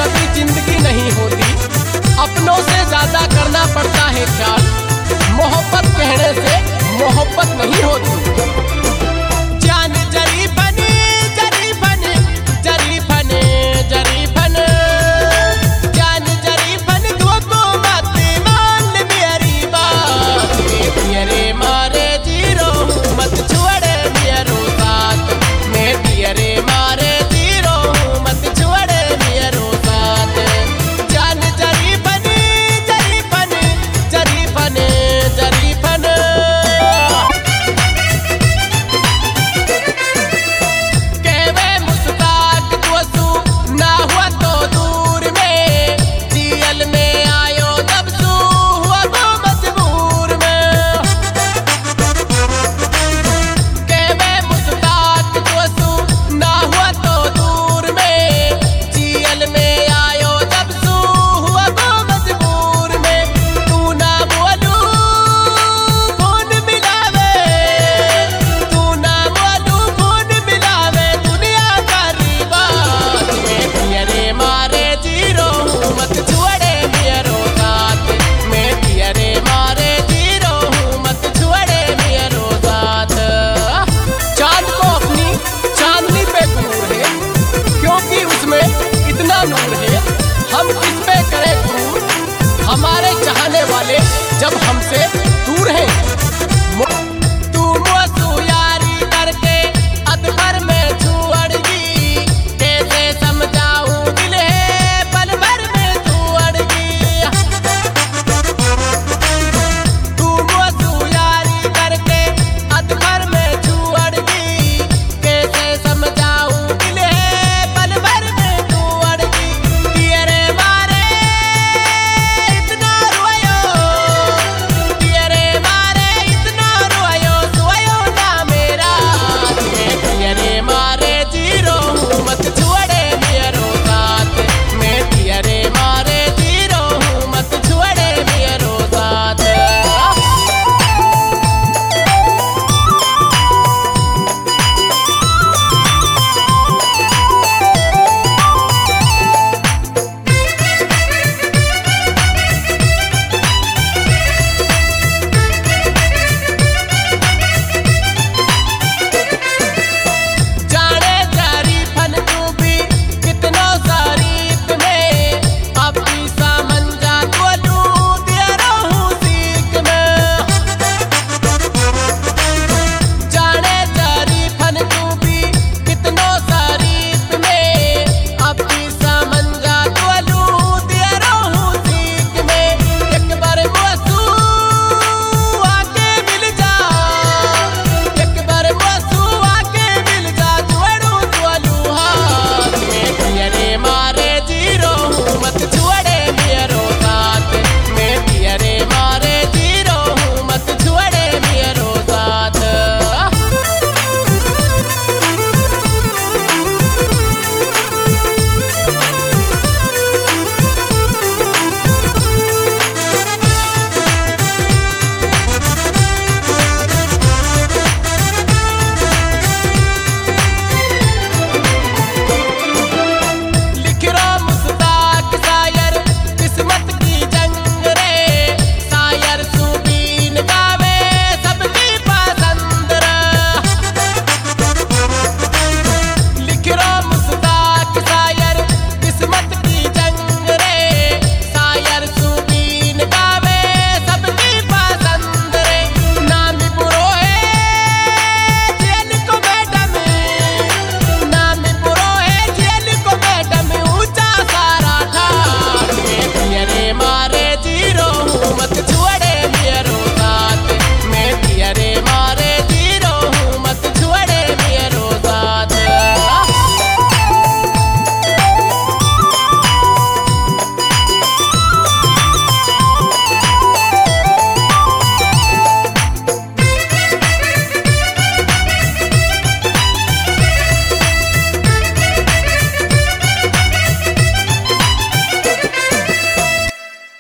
कभी जिंदगी नहीं होती, अपनों से ज्यादा करना पड़ता है ख्याल, मोहब्बत कहने से मोहब्बत नहीं होती। जान जरी बने जरी बने जरी बने जरी बने जान जरी बन को मत मान मेरी बात, मेरे मारे जीरो मत छोड़े मेरो साथ, मैं तेरे मारे जीरो मत छोड़े मेरो साथ। जान जरी बने जरी बने जरी बने जरी बने कहवे मुस्ताक दोस्तू ना हुआ तो दूर में, जियल में आयो तब सू हुआ तो मजबूर में। कहवे मुस्ताक दोस्तू ना हुआ तो दूर में, जियल में आयो तब सू हुआ तो मजबूर में। तू ना बोलू फोन मिलावे, तू ना बोलू फोन मिलावे दुनिया सारी बात, मैं तेरे मारे जीरो मत छोड़े मेरो साथ, मैं तेरे मारे जीरो मत छोड़े मेरो साथ। चांद को अपनी चांदनी पे गुरूर है, क्योंकि उसमें इतना नूर है, हम किस पे करें गुरूर, हमारे चाहने वाले जब हमसे